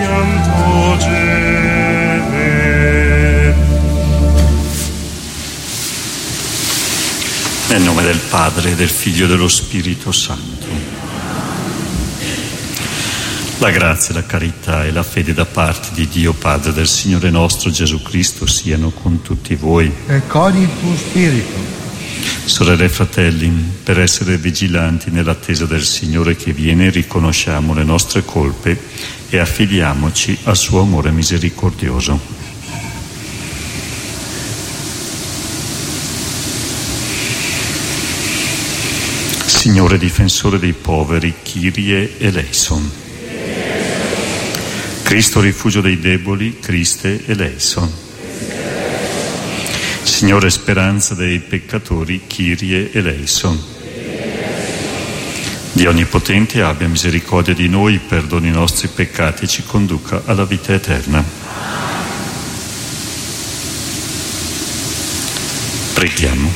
Santo Gene. Nel nome del Padre, del Figlio e dello Spirito Santo. La grazia, la carità e la fede da parte di Dio Padre del Signore nostro Gesù Cristo siano con tutti voi. E con il tuo spirito. Sorelle e fratelli, per essere vigilanti nell'attesa del Signore che viene, riconosciamo le nostre colpe e affidiamoci al suo amore misericordioso. Signore difensore dei poveri, Kyrie eleison. Cristo rifugio dei deboli, Christe eleison. Signore speranza dei peccatori, Kyrie eleison. Dio Onnipotente abbia misericordia di noi, perdoni i nostri peccati e ci conduca alla vita eterna. Preghiamo.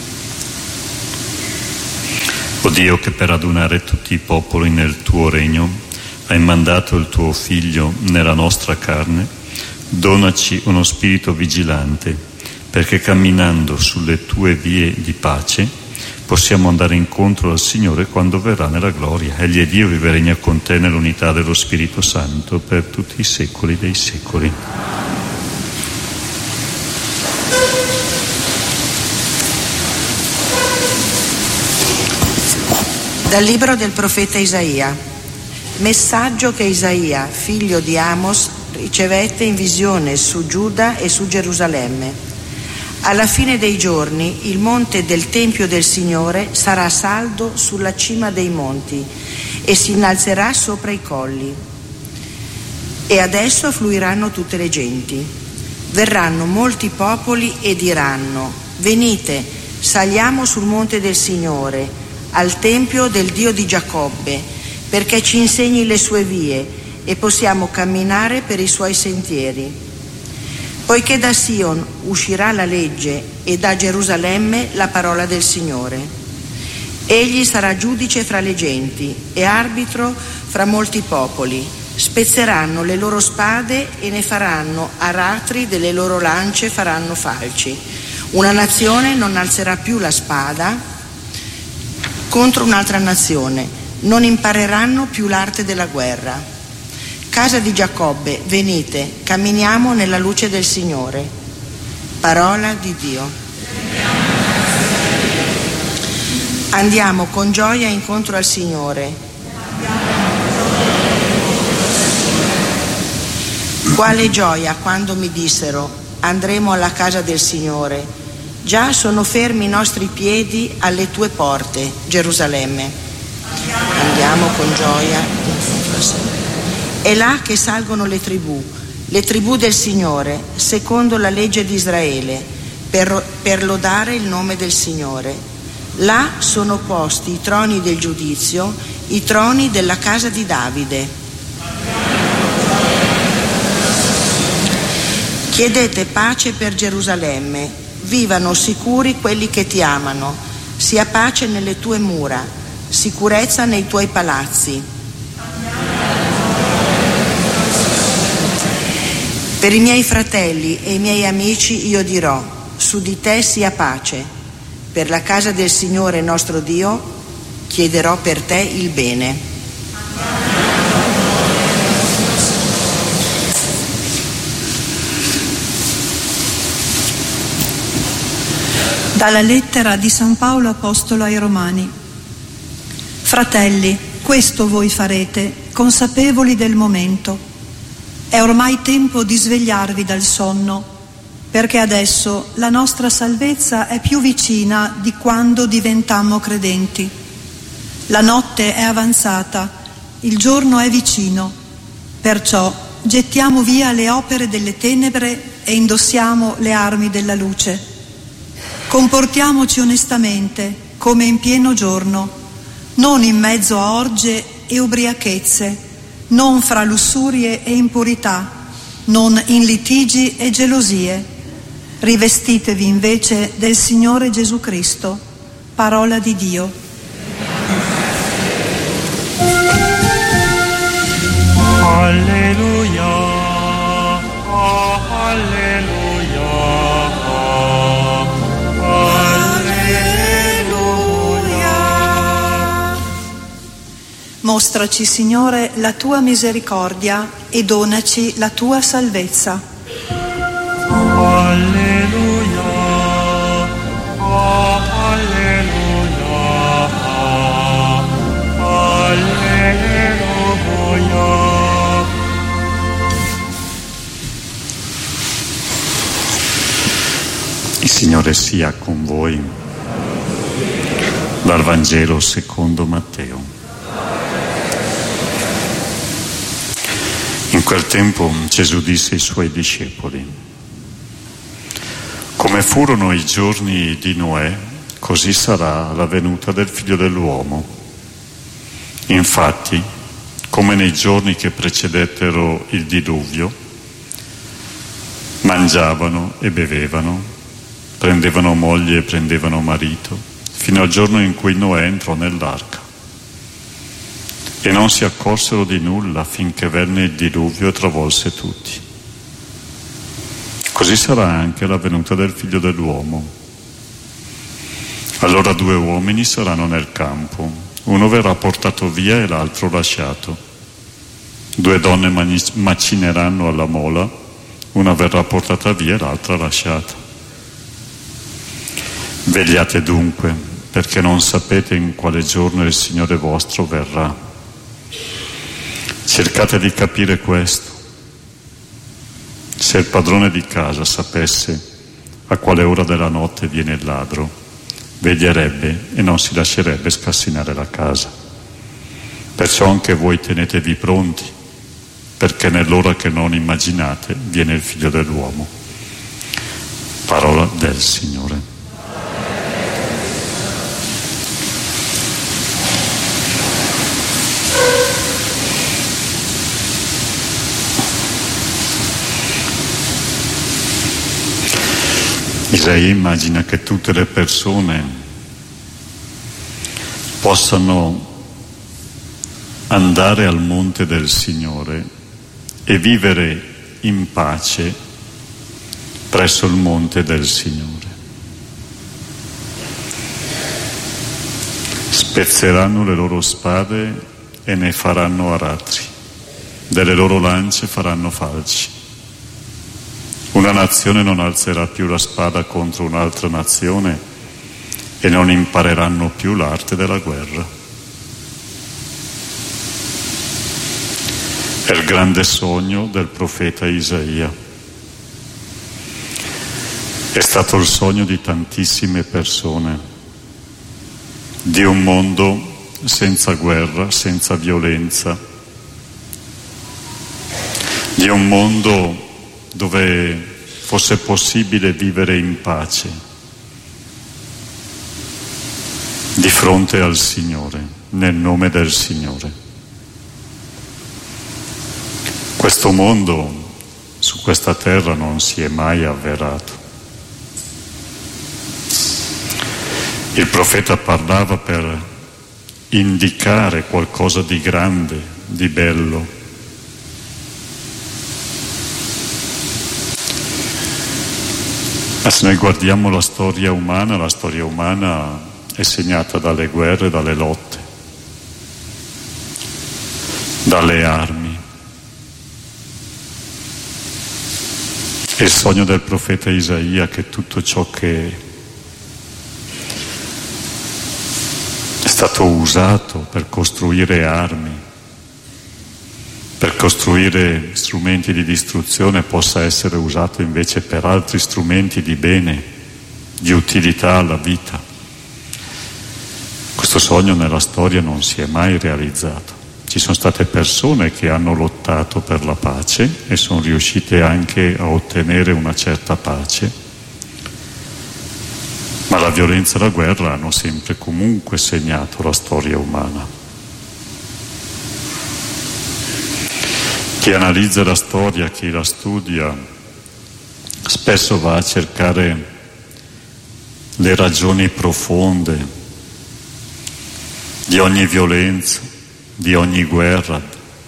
O Dio, che per radunare tutti i popoli nel tuo regno hai mandato il tuo Figlio nella nostra carne, donaci uno spirito vigilante, perché camminando sulle tue vie di pace possiamo andare incontro al Signore quando verrà nella gloria. Egli è Dio, vive e regna con te nell'unità dello Spirito Santo per tutti i secoli dei secoli. Dal libro del profeta Isaia. Messaggio che Isaia, figlio di Amos, ricevette in visione su Giuda e su Gerusalemme. Alla fine dei giorni il monte del Tempio del Signore sarà saldo sulla cima dei monti e si innalzerà sopra i colli. E adesso affluiranno tutte le genti. Verranno molti popoli e diranno: venite, saliamo sul monte del Signore, al Tempio del Dio di Giacobbe, perché ci insegni le sue vie e possiamo camminare per i suoi sentieri. Poiché da Sion uscirà la legge e da Gerusalemme la parola del Signore. Egli sarà giudice fra le genti e arbitro fra molti popoli. Spezzeranno le loro spade e ne faranno aratri, delle loro lance faranno falci. Una nazione non alzerà più la spada contro un'altra nazione. Non impareranno più l'arte della guerra. Casa di Giacobbe, venite, camminiamo nella luce del Signore. Parola di Dio. Andiamo con gioia incontro al Signore. Quale gioia quando mi dissero: andremo alla casa del Signore. Già sono fermi i nostri piedi alle tue porte, Gerusalemme. Andiamo con gioia incontro al Signore. È là che salgono le tribù del Signore, secondo la legge di Israele, per lodare il nome del Signore. Là sono posti i troni del giudizio, i troni della casa di Davide. Chiedete pace per Gerusalemme, vivano sicuri quelli che ti amano, sia pace nelle tue mura, sicurezza nei tuoi palazzi. Per i miei fratelli e i miei amici io dirò: su di te sia pace. Per la casa del Signore nostro Dio chiederò per te il bene. Dalla lettera di San Paolo Apostolo ai Romani. Fratelli, questo voi farete, consapevoli del momento. È ormai tempo di svegliarvi dal sonno, perché adesso la nostra salvezza è più vicina di quando diventammo credenti. La notte è avanzata, il giorno è vicino, perciò gettiamo via le opere delle tenebre e indossiamo le armi della luce. Comportiamoci onestamente, come in pieno giorno, non in mezzo a orge e ubriachezze, non fra lussurie e impurità, non in litigi e gelosie. Rivestitevi invece del Signore Gesù Cristo. Parola di Dio. Alleluia. Mostraci, Signore, la tua misericordia e donaci la tua salvezza. Alleluia, alleluia, alleluia. Il Signore sia con voi. Dal Vangelo secondo Matteo. In quel tempo Gesù disse ai suoi discepoli: come furono i giorni di Noè, così sarà la venuta del Figlio dell'uomo. Infatti, come nei giorni che precedettero il diluvio, mangiavano e bevevano, prendevano moglie e prendevano marito, fino al giorno in cui Noè entrò nell'arca. E non si accorsero di nulla finché venne il diluvio e travolse tutti. Così sarà anche la venuta del Figlio dell'uomo. Allora 2 uomini saranno nel campo, uno verrà portato via e l'altro lasciato. 2 donne macineranno alla mola, una verrà portata via e l'altra lasciata. Vegliate dunque, perché non sapete in quale giorno il Signore vostro verrà. Cercate di capire questo. Se il padrone di casa sapesse a quale ora della notte viene il ladro, veglierebbe e non si lascerebbe scassinare la casa. Perciò anche voi tenetevi pronti, perché nell'ora che non immaginate viene il Figlio dell'uomo. Parola del Signore. Isaia immagina che tutte le persone possano andare al monte del Signore e vivere in pace presso il monte del Signore. Spezzeranno le loro spade e ne faranno aratri, delle loro lance faranno falci. Una nazione non alzerà più la spada contro un'altra nazione e non impareranno più l'arte della guerra. È il grande sogno del profeta Isaia. È stato il sogno di tantissime persone, di un mondo senza guerra, senza violenza, di un mondo dove fosse possibile vivere in pace di fronte al Signore, nel nome del Signore. Questo mondo su questa terra non si è mai avverato. Il profeta parlava per indicare qualcosa di grande, di bello. Ma se noi guardiamo la storia umana è segnata dalle guerre, dalle lotte, dalle armi. È il sogno del profeta Isaia che tutto ciò che è stato usato per costruire armi, per costruire strumenti di distruzione, possa essere usato invece per altri strumenti di bene, di utilità alla vita. Questo sogno nella storia non si è mai realizzato. Ci sono state persone che hanno lottato per la pace e sono riuscite anche a ottenere una certa pace, ma la violenza e la guerra hanno sempre comunque segnato la storia umana. Chi analizza la storia, chi la studia, spesso va a cercare le ragioni profonde di ogni violenza, di ogni guerra.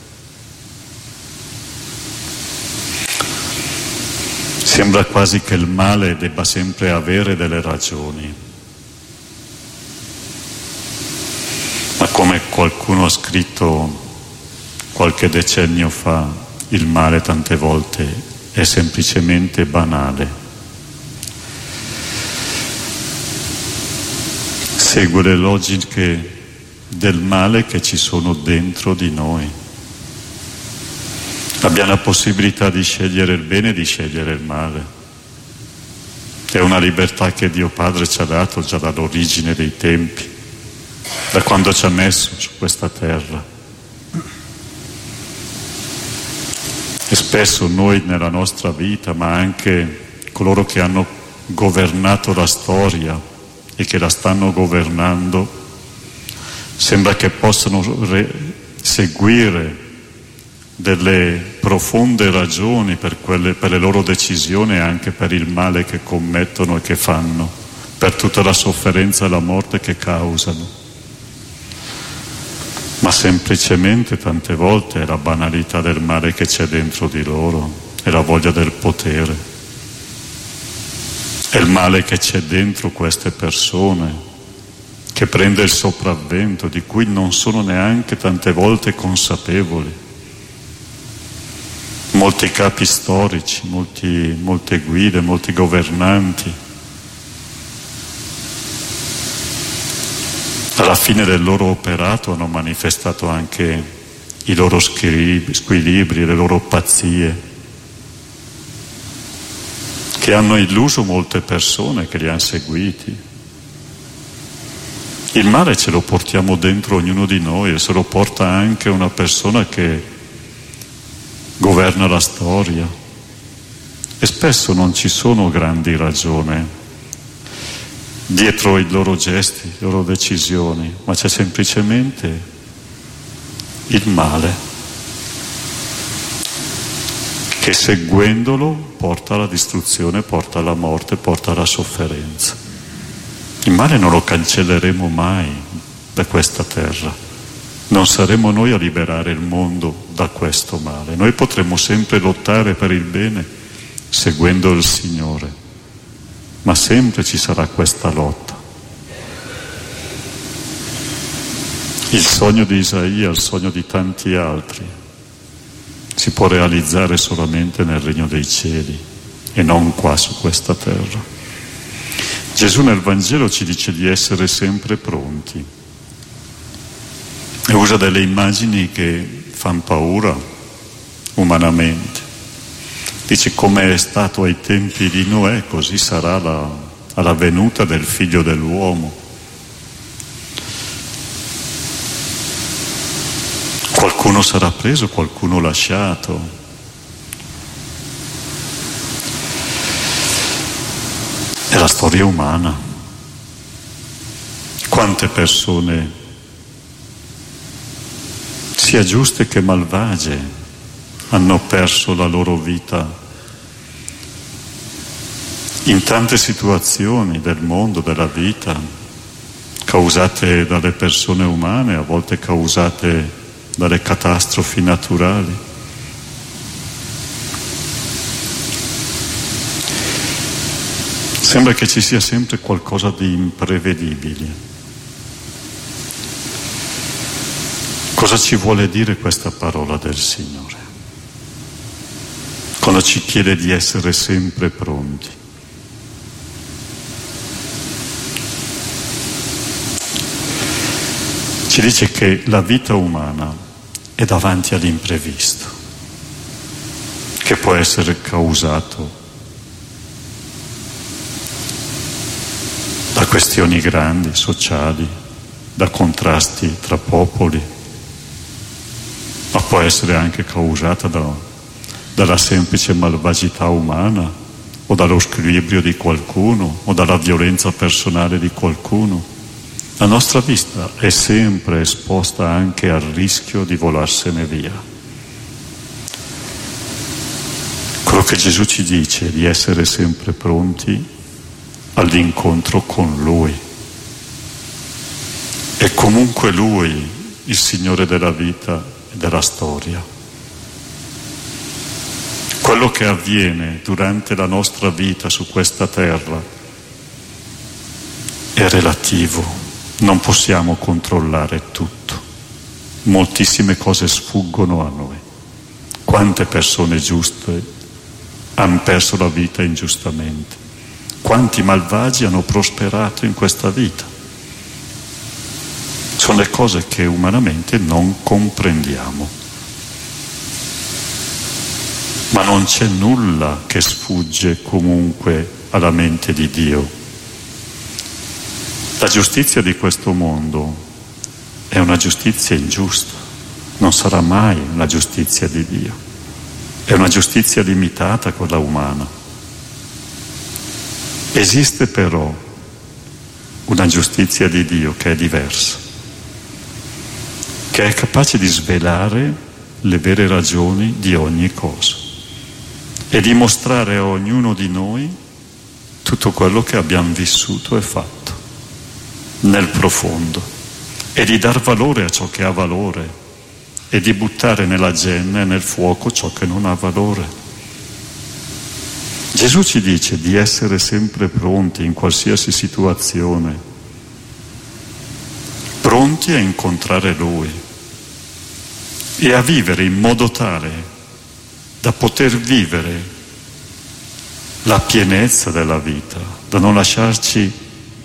Sembra quasi che il male debba sempre avere delle ragioni, ma come qualcuno ha scritto qualche decennio fa: il male tante volte è semplicemente banale. Segue le logiche del male che ci sono dentro di noi. Abbiamo la possibilità di scegliere il bene e di scegliere il male. È una libertà che Dio Padre ci ha dato già dall'origine dei tempi, da quando ci ha messo su questa terra. E spesso noi nella nostra vita, ma anche coloro che hanno governato la storia e che la stanno governando, sembra che possano seguire delle profonde ragioni per le loro decisioni e anche per il male che commettono e che fanno, per tutta la sofferenza e la morte che causano. Ma semplicemente tante volte è la banalità del male che c'è dentro di loro, è la voglia del potere, è il male che c'è dentro queste persone, che prende il sopravvento, di cui non sono neanche tante volte consapevoli. Molti capi storici, molte guide, molti governanti, alla fine del loro operato hanno manifestato anche i loro squilibri, le loro pazzie, che hanno illuso molte persone che li hanno seguiti. Il male ce lo portiamo dentro ognuno di noi e se lo porta anche una persona che governa la storia, e spesso non ci sono grandi ragioni dietro i loro gesti, le loro decisioni, ma c'è semplicemente il male che seguendolo porta alla distruzione, porta alla morte, porta alla sofferenza. Il male non lo cancelleremo mai da questa terra. Non saremo noi a liberare il mondo da questo male. Noi potremo sempre lottare per il bene seguendo il Signore, ma sempre ci sarà questa lotta. Il sogno di Isaia, il sogno di tanti altri, si può realizzare solamente nel regno dei cieli e non qua su questa terra. Gesù nel Vangelo ci dice di essere sempre pronti. E usa delle immagini che fanno paura umanamente. Dice: come è stato ai tempi di Noè, così sarà alla venuta del Figlio dell'uomo. Qualcuno sarà preso, qualcuno lasciato. È la storia umana. Quante persone, sia giuste che malvagie, hanno perso la loro vita in tante situazioni del mondo, della vita, causate dalle persone umane, a volte causate dalle catastrofi naturali. Sembra che ci sia sempre qualcosa di imprevedibile. Cosa ci vuole dire questa parola del Signore? Quando ci chiede di essere sempre pronti. Ci dice che la vita umana è davanti all'imprevisto, che può essere causato da questioni grandi, sociali, da contrasti tra popoli, ma può essere anche causata dalla semplice malvagità umana o dallo squilibrio di qualcuno o dalla violenza personale di qualcuno. La nostra vita è sempre esposta anche al rischio di volarsene via. Quello che Gesù ci dice è di essere sempre pronti all'incontro con Lui. È comunque Lui il Signore della vita della storia. Quello che avviene durante la nostra vita su questa terra è relativo, non possiamo controllare tutto. moltissime cose sfuggono a noi. Quante persone giuste hanno perso la vita ingiustamente? Quanti malvagi hanno prosperato in questa vita? Sono le cose che umanamente non comprendiamo. Ma non c'è nulla che sfugge comunque alla mente di Dio. La giustizia di questo mondo è una giustizia ingiusta, non sarà mai la giustizia di Dio. È una giustizia limitata, quella umana. Esiste però una giustizia di Dio che è diversa, che è capace di svelare le vere ragioni di ogni cosa e di mostrare a ognuno di noi tutto quello che abbiamo vissuto e fatto nel profondo, e di dar valore a ciò che ha valore e di buttare nella genna e nel fuoco ciò che non ha valore. Gesù ci dice di essere sempre pronti in qualsiasi situazione, pronti a incontrare Lui e a vivere in modo tale da poter vivere la pienezza della vita, da non lasciarci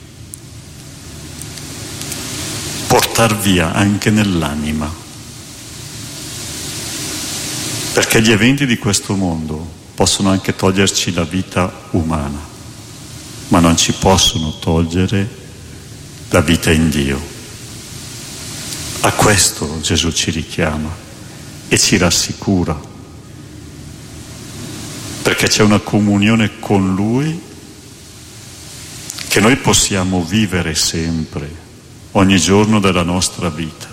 portar via anche nell'anima, perché gli eventi di questo mondo possono anche toglierci la vita umana, ma non ci possono togliere la vita in Dio. A questo Gesù ci richiama e ci rassicura, perché c'è una comunione con Lui che noi possiamo vivere sempre, ogni giorno della nostra vita,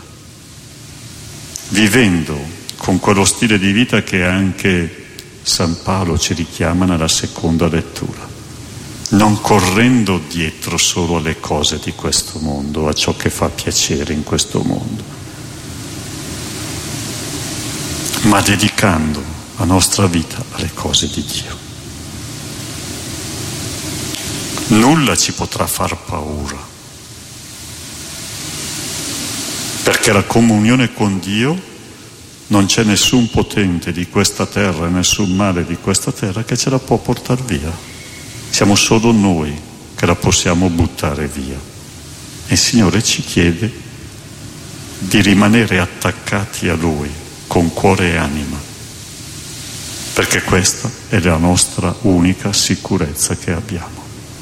vivendo con quello stile di vita che anche San Paolo ci richiama nella seconda lettura, non correndo dietro solo alle cose di questo mondo, a ciò che fa piacere in questo mondo, ma dedicando la nostra vita alle cose di Dio. Nulla ci potrà far paura, perché la comunione con Dio non c'è nessun potente di questa terra, nessun male di questa terra che ce la può portare via. Siamo solo noi che la possiamo buttare via. E il Signore ci chiede di rimanere attaccati a Lui con cuore e anima, perché questa è la nostra unica sicurezza che abbiamo.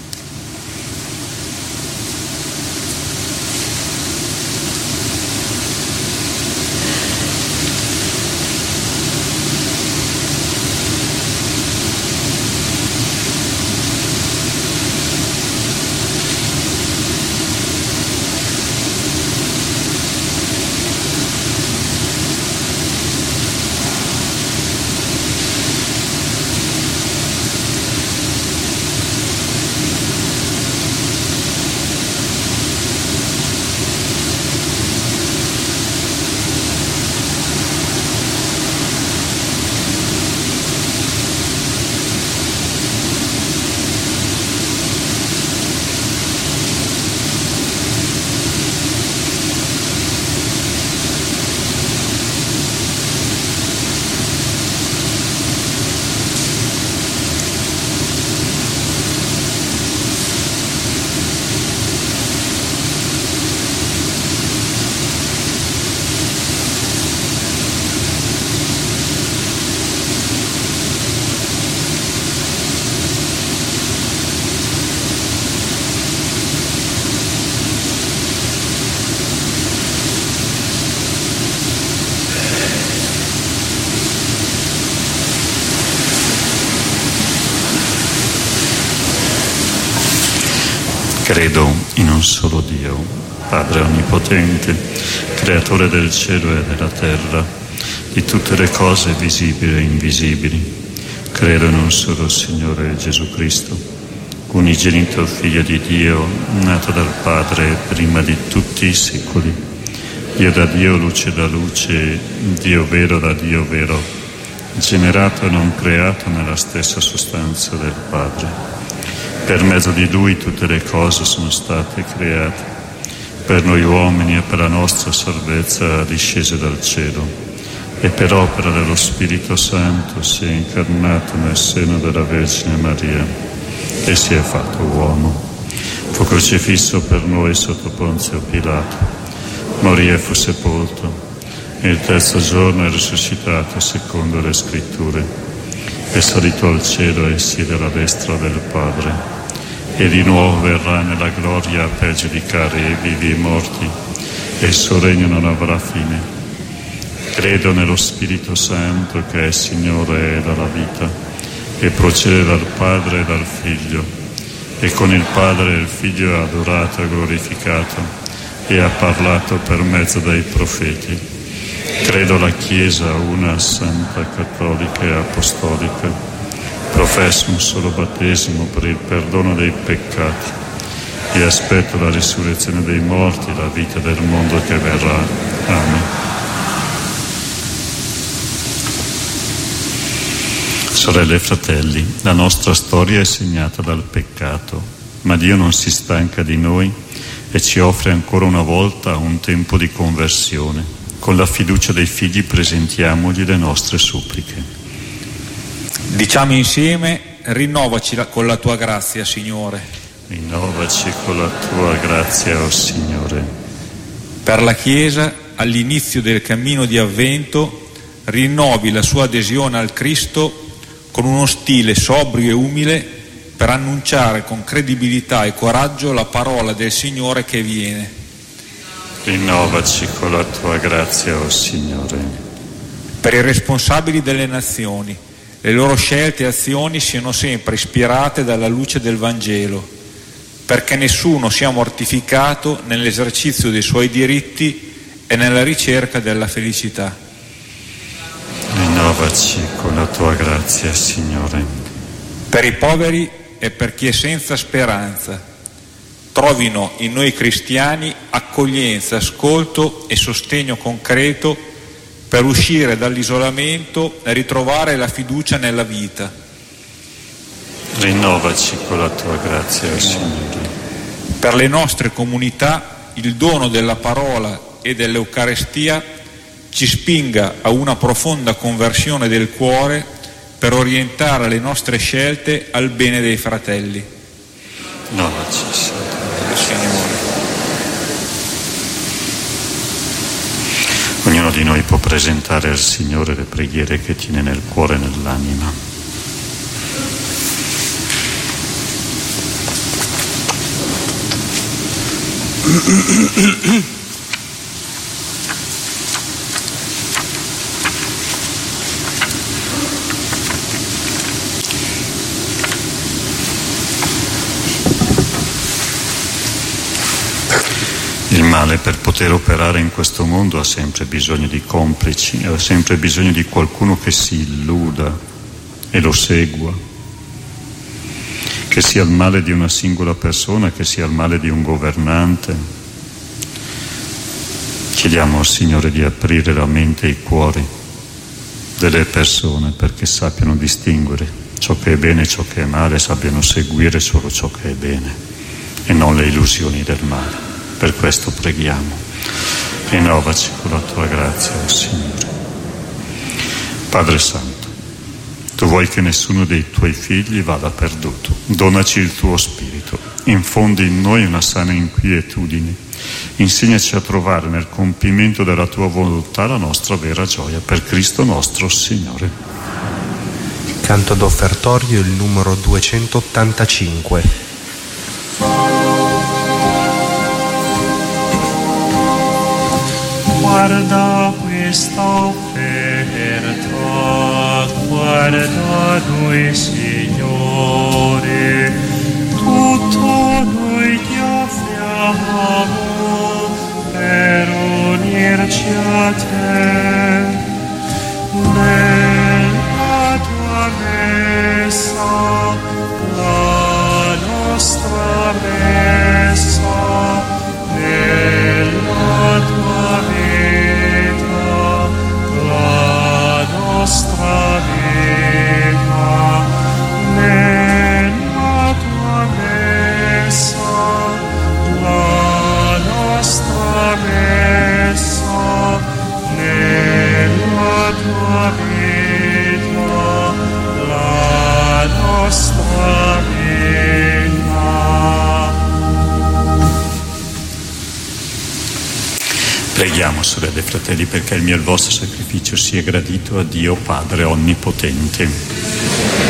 Credo in un solo Dio, Padre Onnipotente, Creatore del cielo e della terra, di tutte le cose visibili e invisibili. Credo in un solo Signore Gesù Cristo, unigenito Figlio di Dio, nato dal Padre prima di tutti i secoli. Dio da Dio, luce da luce, Dio vero da Dio vero, generato e non creato nella stessa sostanza del Padre. Per mezzo di Lui tutte le cose sono state create. per noi uomini e per la nostra salvezza discese dal cielo, e per opera dello Spirito Santo si è incarnato nel seno della Vergine Maria e si è fatto uomo. Fu crocifisso per noi sotto Ponzio Pilato, morì e fu sepolto, e il terzo giorno è risuscitato secondo le Scritture, è salito al cielo e siede alla destra del Padre, e di nuovo verrà nella gloria per giudicare i vivi e i morti, e il suo regno non avrà fine. Credo nello Spirito Santo, che è Signore della vita, e procede dal Padre e dal Figlio, e con il Padre e il Figlio è adorato e glorificato, e ha parlato per mezzo dei profeti. Credo la Chiesa una, santa, cattolica e apostolica. Professo un solo battesimo per il perdono dei peccati e aspetto la risurrezione dei morti e la vita del mondo che verrà. Amen. Sorelle e fratelli, la nostra storia è segnata dal peccato, ma Dio non si stanca di noi e ci offre ancora una volta un tempo di conversione. Con la fiducia dei figli presentiamogli le nostre suppliche. Diciamo insieme: rinnovaci con la tua grazia, Signore. Rinnovaci con la tua grazia, o Signore. Per la Chiesa, all'inizio del cammino di Avvento, rinnovi la sua adesione al Cristo con uno stile sobrio e umile per annunciare con credibilità e coraggio la parola del Signore che viene. Rinnovaci con la tua grazia, o Signore. Per i responsabili delle nazioni, le loro scelte e azioni siano sempre ispirate dalla luce del Vangelo, perché nessuno sia mortificato nell'esercizio dei suoi diritti e nella ricerca della felicità. Rinnovaci con la tua grazia, Signore. Per i poveri e per chi è senza speranza, trovino in noi cristiani accoglienza, ascolto e sostegno concreto per uscire dall'isolamento e ritrovare la fiducia nella vita. Rinnovaci con la tua grazia, o Signore. Per le nostre comunità il dono della parola e dell'Eucarestia ci spinga a una profonda conversione del cuore per orientare le nostre scelte al bene dei fratelli. Rinnovaci, Signore. Ognuno di noi può presentare al Signore le preghiere che tiene nel cuore e nell'anima. Il male, per poter operare in questo mondo, ha sempre bisogno di complici, ha sempre bisogno di qualcuno che si illuda e lo segua. Che sia il male di una singola persona, che sia il male di un governante. Chiediamo al Signore di aprire la mente e i cuori delle persone perché sappiano distinguere ciò che è bene e ciò che è male, sappiano seguire solo ciò che è bene e non le illusioni del male. Per questo preghiamo. Rinnovaci con la tua grazia, o Signore. Padre Santo, tu vuoi che nessuno dei tuoi figli vada perduto. Donaci il tuo Spirito, infondi in noi una sana inquietudine, insegnaci a trovare nel compimento della tua volontà la nostra vera gioia, per Cristo nostro Signore. Canto d'offertorio il numero 285. Guarda questa offerta, guarda noi, Signore, tutto noi ti offriamo per unirci a te. Nella tua messa, la nostra messa, nella tua vita, la nostra vita, nella tua messa, la nostra tua vita, la nostra vita. Preghiamo, sorelle e fratelli, perché il mio e il vostro sacrificio sia gradito a Dio Padre Onnipotente.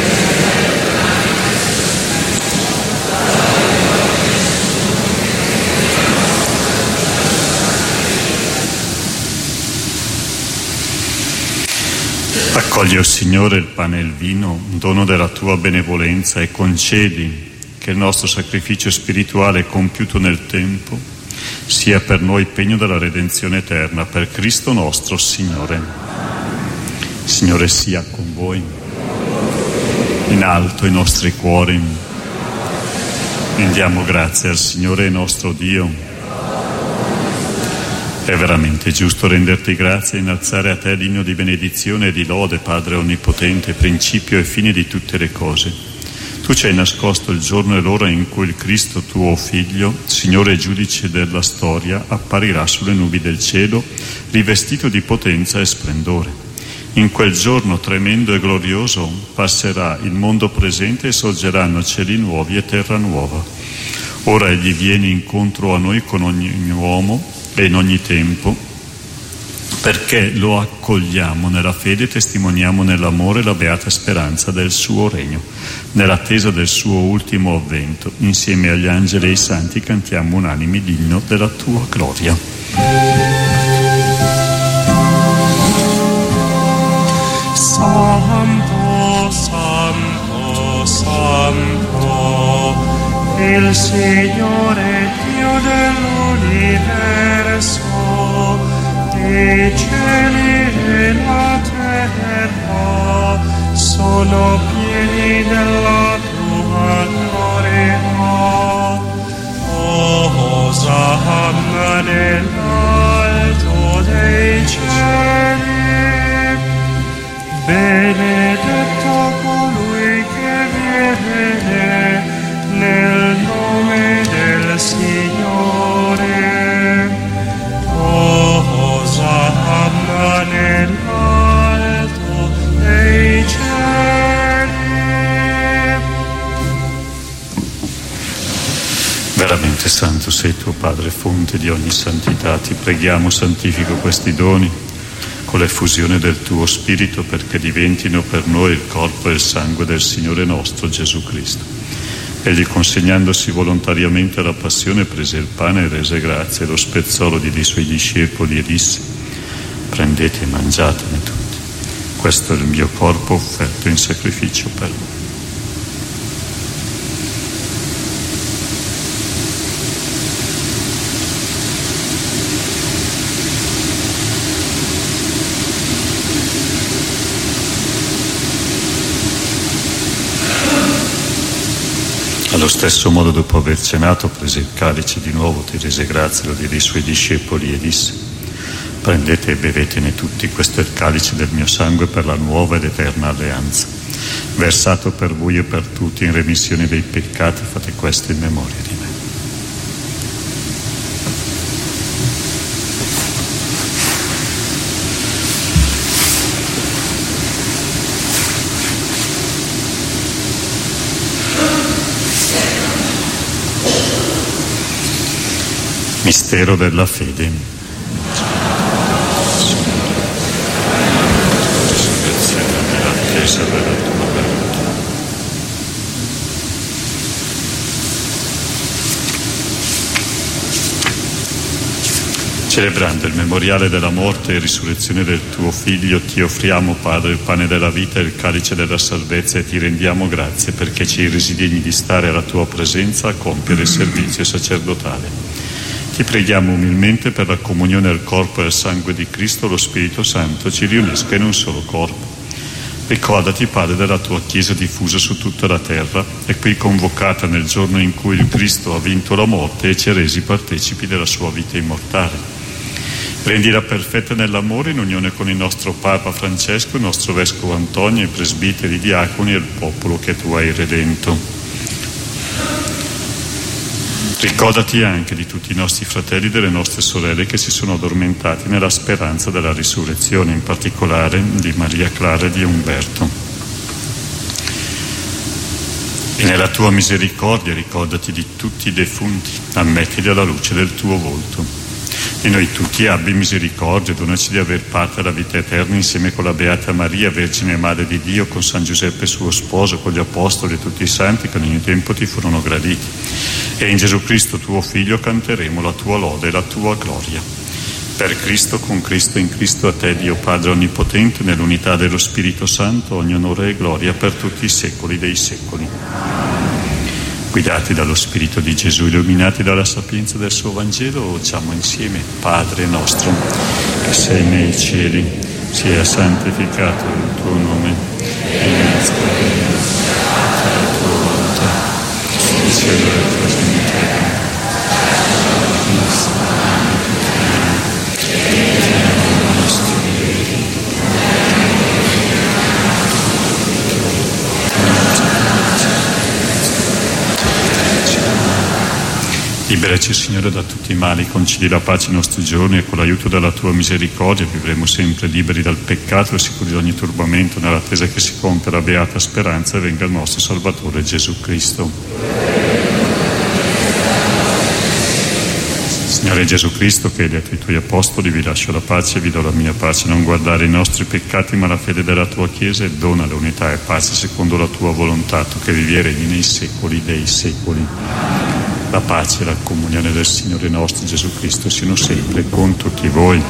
Accogli, o Signore, il pane e il vino, dono della tua benevolenza, e concedi che il nostro sacrificio spirituale compiuto nel tempo sia per noi pegno della redenzione eterna, per Cristo nostro Signore. Signore sia con voi, in alto i nostri cuori. Rendiamo grazie al Signore nostro Dio. È veramente giusto renderti grazie e innalzare a te l'inno di benedizione e di lode, Padre Onnipotente, principio e fine di tutte le cose. Tu ci hai nascosto il giorno e l'ora in cui il Cristo, tuo Figlio, Signore e Giudice della storia, apparirà sulle nubi del cielo, rivestito di potenza e splendore. In quel giorno tremendo e glorioso passerà il mondo presente e sorgeranno cieli nuovi e terra nuova. Ora egli viene incontro a noi con ogni uomo e in ogni tempo, perché lo accogliamo nella fede e testimoniamo nell'amore la beata speranza del suo regno. Nell'attesa del suo ultimo avvento, insieme agli angeli e ai santi cantiamo unanimi l'inno della tua gloria. Santo, Santo, Santo, il Signore Dio dell'universo, i cieli e la terra sono pieni della tua gloria. Osanna nell'alto dei cieli, benedetto colui che viene nel nome del Signore. Osanna nell'alto dei cieli. Veramente santo sei tuo Padre, fonte di ogni santità. Ti preghiamo, santifica questi doni con l'effusione del tuo Spirito, perché diventino per noi il corpo e il sangue del Signore nostro Gesù Cristo. Egli, consegnandosi volontariamente alla passione, prese il pane e rese grazie, lo spezzò, lo diede ai suoi discepoli e disse: prendete e mangiatene tutti, questo è il mio corpo offerto in sacrificio per voi. Allo stesso modo, dopo aver cenato, prese il calice di nuovo, ti rese grazie, lo diede ai suoi discepoli e disse: prendete e bevetene tutti, questo è il calice del mio sangue per la nuova ed eterna alleanza, versato per voi e per tutti in remissione dei peccati. Fate questo in memoria di me. Mistero della fede. Nell'attesa della tua venuta. Celebrando il memoriale della morte e risurrezione del tuo Figlio, ti offriamo, Padre, il pane della vita e il calice della salvezza, e ti rendiamo grazie perché ci hai resi degni di stare alla tua presenza a compiere il servizio sacerdotale. Ti preghiamo umilmente per la comunione al corpo e al sangue di Cristo, lo Spirito Santo ci riunisca in un solo corpo. Ricordati, Padre, della tua Chiesa diffusa su tutta la terra e qui convocata nel giorno in cui il Cristo ha vinto la morte e ci ha resi partecipi della sua vita immortale. Rendila perfetta nell'amore, in unione con il nostro Papa Francesco, il nostro Vescovo Antonio, i presbiteri, i diaconi e il popolo che tu hai redento. Ricordati anche di tutti i nostri fratelli e delle nostre sorelle che si sono addormentati nella speranza della risurrezione, in particolare di Maria Clara e di Umberto. E nella tua misericordia ricordati di tutti i defunti, ammettili alla luce del tuo volto. Di noi tutti abbi misericordia, donaci di aver parte alla vita eterna insieme con la Beata Maria, Vergine e Madre di Dio, con San Giuseppe suo sposo, con gli Apostoli e tutti i santi che in ogni tempo ti furono graditi. E in Gesù Cristo tuo Figlio canteremo la tua lode e la tua gloria. Per Cristo, con Cristo, in Cristo, a te Dio Padre Onnipotente, nell'unità dello Spirito Santo, ogni onore e gloria per tutti i secoli dei secoli. Guidati dallo Spirito di Gesù, illuminati dalla sapienza del suo Vangelo, diciamo insieme: Padre nostro, che sei nei cieli, sia santificato il tuo nome, venga la tua volontà, in cielo e così in terra. Liberaci, Signore, da tutti i mali, concedi la pace ai nostri giorni e con l'aiuto della tua misericordia vivremo sempre liberi dal peccato e sicuri di ogni turbamento, nell'attesa che si compia la beata speranza e venga il nostro Salvatore Gesù Cristo. Signore Gesù Cristo, che hai detto ai tuoi apostoli: vi lascio la pace e vi do la mia pace, non guardare i nostri peccati ma la fede della tua Chiesa, e dona l'unità e pace secondo la tua volontà, tu che vivi e regni nei secoli dei secoli. La pace e la comunione del Signore nostro Gesù Cristo siano sempre con tutti voi.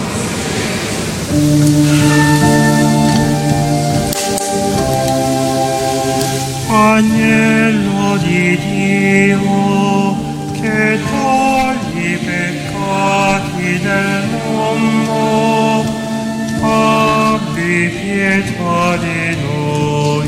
Agnello di Dio, che togli i peccati del mondo, abbi pietà di noi.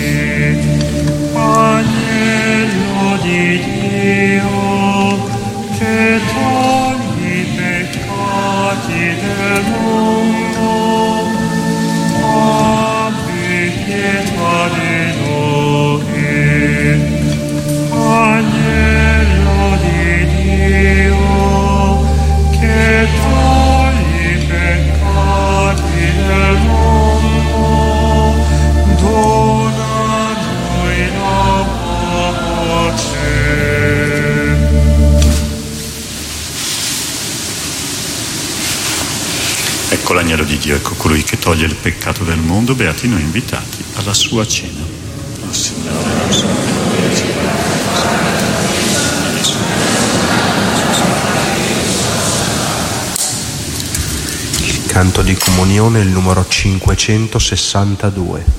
Agnello di Dio, che togli i peccati del mondo, abbi pietà di noi. Agnello di Dio, che togli i peccati del mondo, dona a noi la pace. Ecco l'agnello di Dio, ecco colui che toglie il peccato del mondo, beati noi invitati alla sua cena. Il Signore nostro. Il canto di comunione è il numero 562.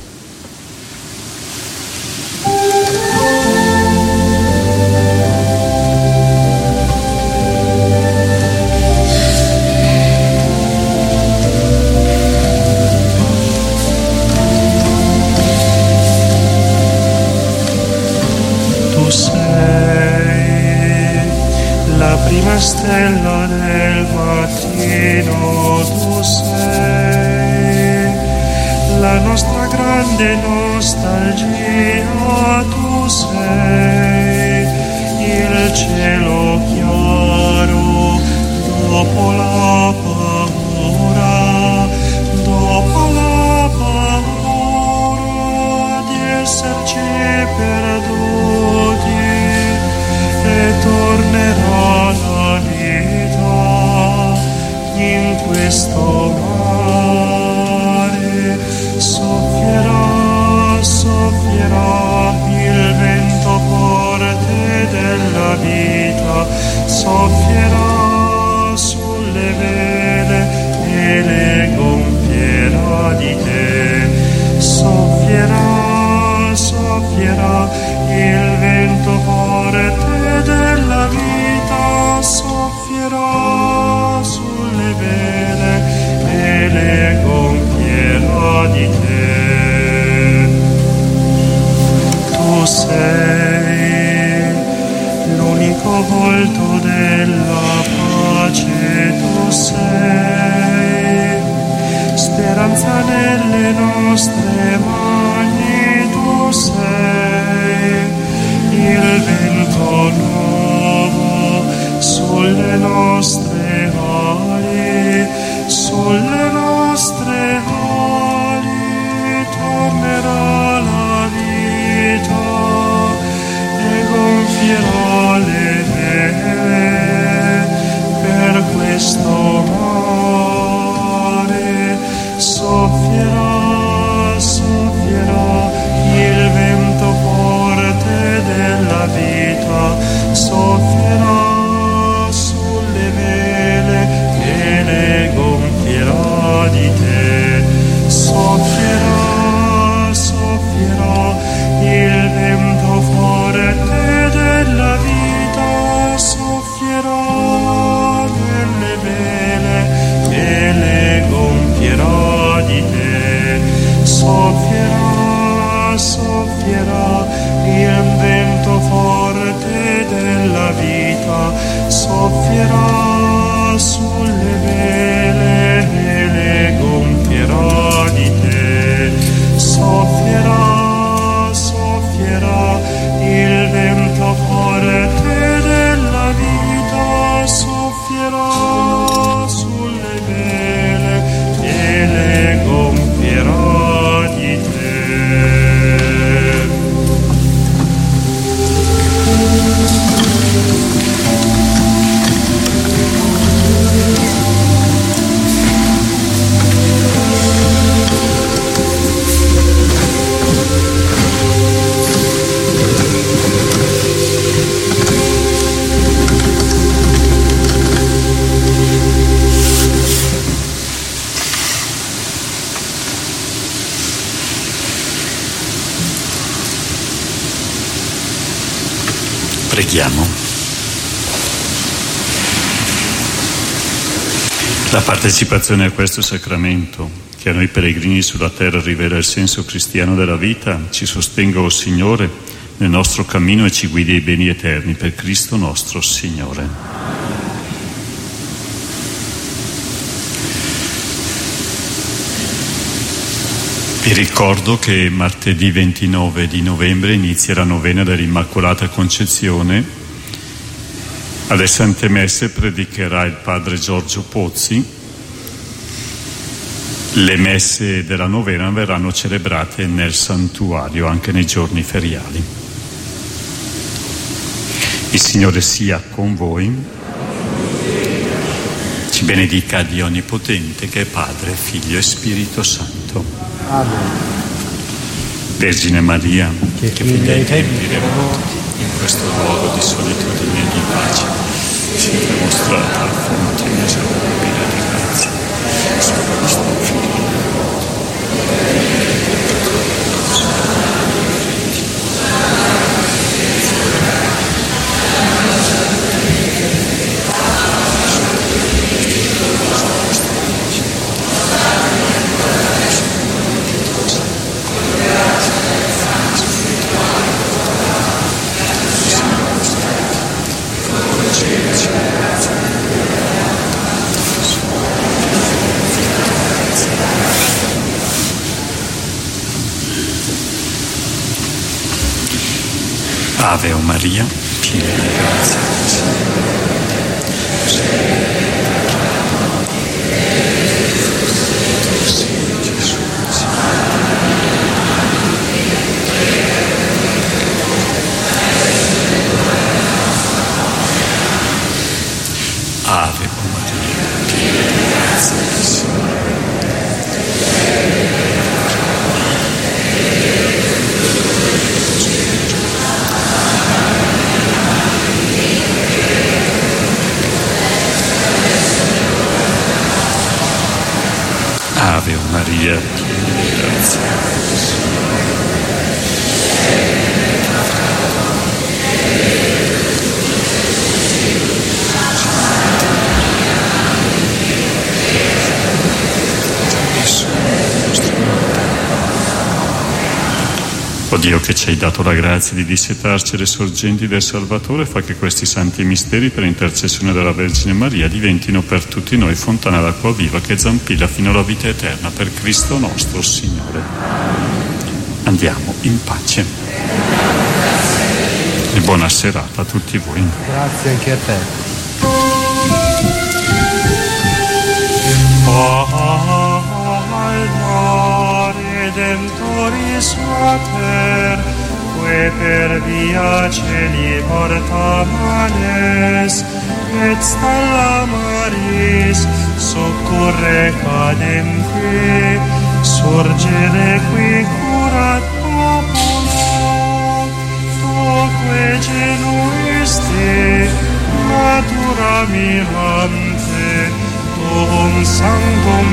Stella del mattino, tu sei la nostra grande nostalgia, tu sei il cielo chiaro dopo la paura di esserci perduti, e tornerà la vita in questo mare. Soffierà il vento forte della vita, soffierà sulle vele e le gonfierà di te. Soffierà il vento forte della vita, soffierà sulle vele e le gonfierà di te. Tu sei l'unico volto della pace, tu sei speranza nelle nostre mani, tu sei il vento nuovo sulle nostre ali, sulle nostre ali tornerà la vita e gonfierà le vele per questo mare, soffierà, soffierà il vento forte della vita, soffierà sulle vele e le gonfierà di te, soffierà, soffierà il vento forte della vita, soffierà nelle vele e le gonfierà di te, soffierà, soffierà il vento forte della vita, soffierà sulle vele e le gonfierà di te, soffierà, soffierà il vento forte della vita, soffierà sulle vele e le gonfierà di te. Preghiamo. La partecipazione a questo sacramento, che a noi peregrini sulla terra rivela il senso cristiano della vita, ci sostenga, o Signore, nel nostro cammino e ci guidi ai beni eterni per Cristo nostro Signore. Vi ricordo che martedì 29 di novembre inizia la novena dell'Immacolata Concezione. Alle Sante Messe predicherà il padre Giorgio Pozzi. Le messe della novena verranno celebrate nel santuario anche nei giorni feriali. Il Signore sia con voi. Ci benedica Dio Onnipotente, che è Padre, Figlio e Spirito Santo. Amen. Vergine Maria, che figlia ai tempi remoti, in questo luogo di solitudine e di pace, siete mostrata fonte inesauribile di grazia. Su Cristo, Figlio Ave o Maria, piena di grazia, Ave o Maria, piena di grazia, Ave o Maria, piena di grazia. O Dio, che ci hai dato la grazia di dissetarci le sorgenti del Salvatore, fa che questi santi misteri, per intercessione della Vergine Maria, diventino per tutti noi fontana d'acqua viva che zampilla fino alla vita eterna, per Cristo nostro Signore. Andiamo in pace. E buona serata a tutti voi. Grazie anche a te. Alma Redemptoris Mater, que per via celi mortales et stella Maris soccurre cadente, sorgere qui curat popolo, toque genuiste, natura mirante, tuum sanctum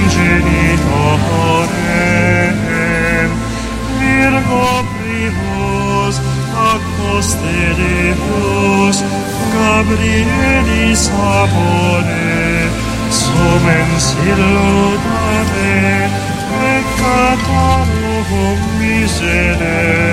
genitorem, Virgo primus, accoste Deus, Gabrielis abone, sumens illudare, peccatorum miserere.